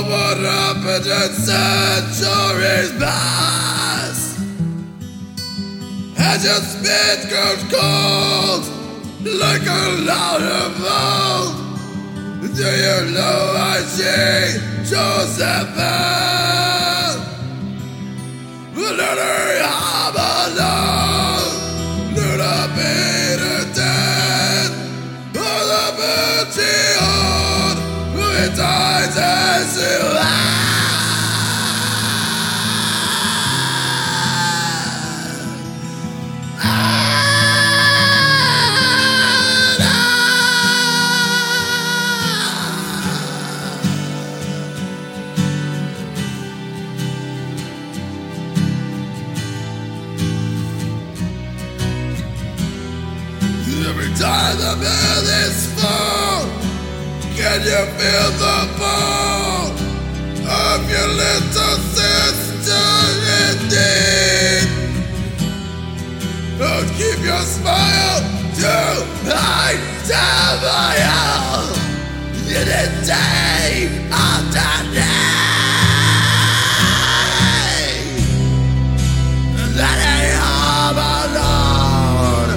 what happened in centuries past? As your spit grows cold, like a louder bolt, do you know I see Josephine? Let her have alone, let her beat her dead, for the moon she owed, it dies as she every time the moon is full, can you feel the pull of your little sister indeed? Don't keep your smile too high, devil. In the day after day, let it all alone.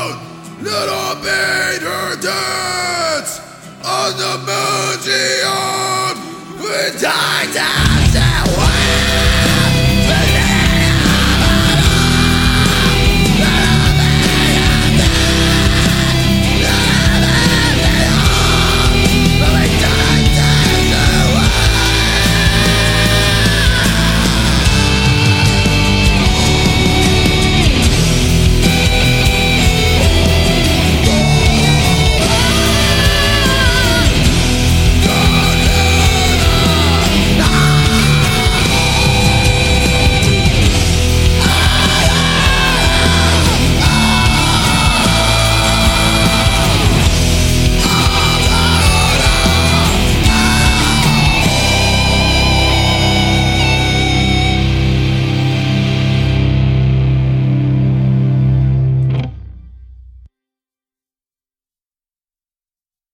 Little Peter dance on the moon.